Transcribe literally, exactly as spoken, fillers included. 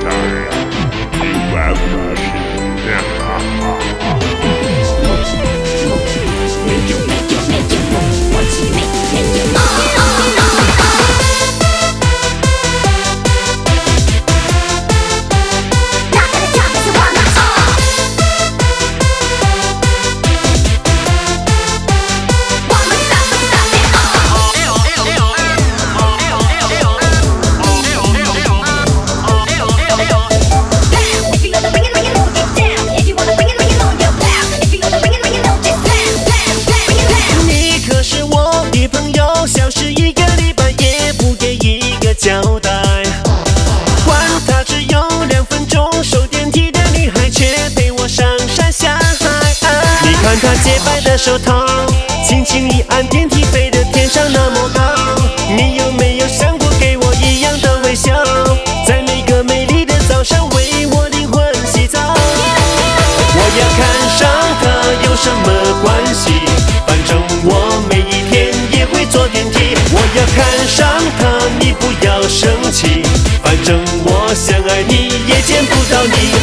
交代，管他只有两分钟，手电梯的女孩却陪我上山下海。你看她洁白的手套，轻轻一按，电梯飞得天上那么高。你有没有想过给我一样的微笑，在每个美丽的早上为我灵魂洗澡？我要看上她有什么关系？反正我每一天也会坐电梯。我要看上她，你不要生气，反正我想爱你也见不到你。